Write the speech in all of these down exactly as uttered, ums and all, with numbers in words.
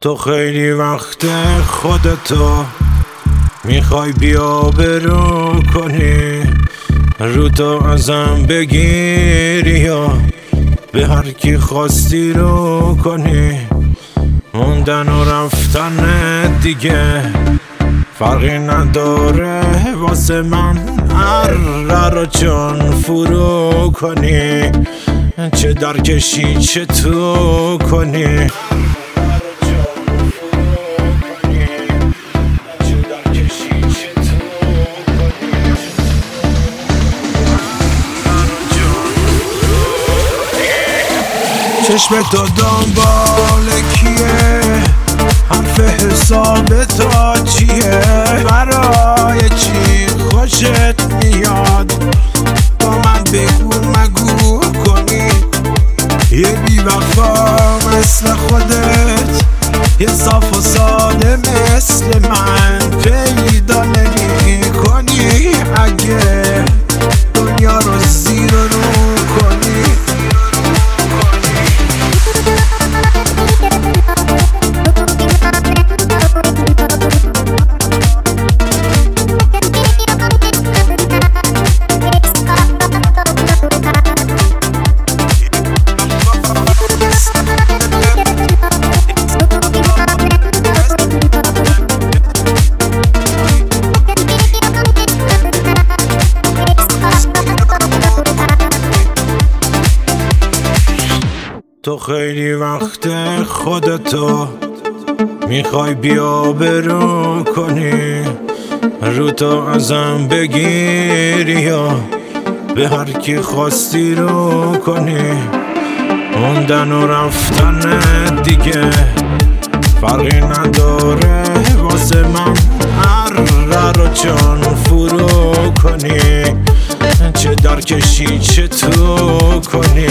تو خیلی وقت خودتو میخوای بیا برو کنی، رو تو ازم بگیری یا به هر کی خواستی رو کنی. موندن و رفتن دیگه فرقی نداره واسه من، هر رو چون فرو کنی، چه در کشی چه تو کنی. چشم تو دنبال کیه؟ حرف حساب تا چیه؟ برای چی خوشت میاد؟ با من بگو مگو کنی. یه بی‌وفا مثل خودت، یه صاف و ساده مثل من پیدا نمی کنی. اگه دنیا رو زیر و رو کنی، تو خیلی وقت خودتو میخوای بیا برو کنی، رو تو ازم بگیری یا به هر کی خواستی رو کنی. موندن و رفتن دیگه فرقی نداره واسه من، هر رو چون فرو کنی، چه در کشی چه تو کنی.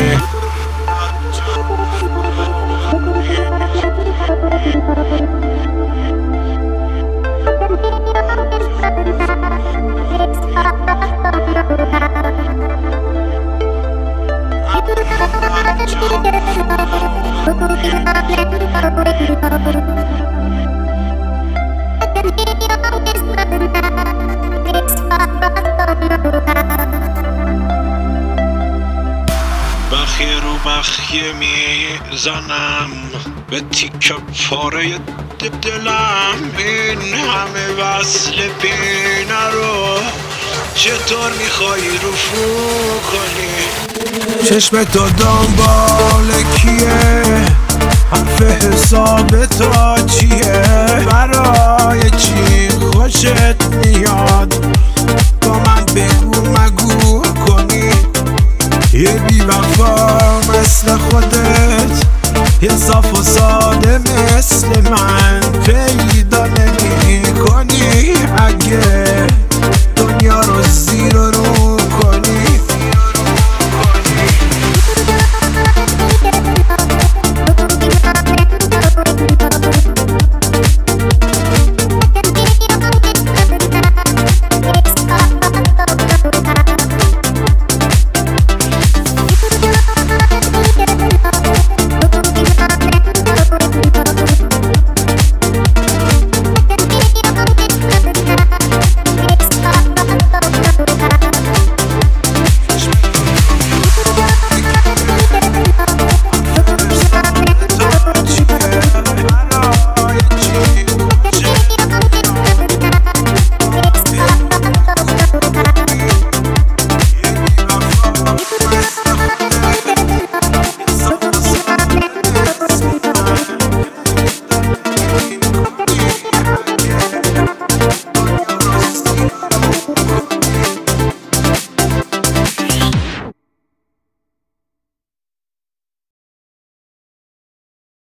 بخیه رو بخیه میزنم به تیکه پاره دلم، این همه وصل پینه رو چطور میخوای رفو کنی. چشم تو دنبال کیه؟ حرف حساب تا چیه؟ برای چی خوشت میاد؟ با من بگو مگو کنی. یه بی‌وفا مثل خودت، یه صاف و ساده مثل من پیدا نمی کنی. اگه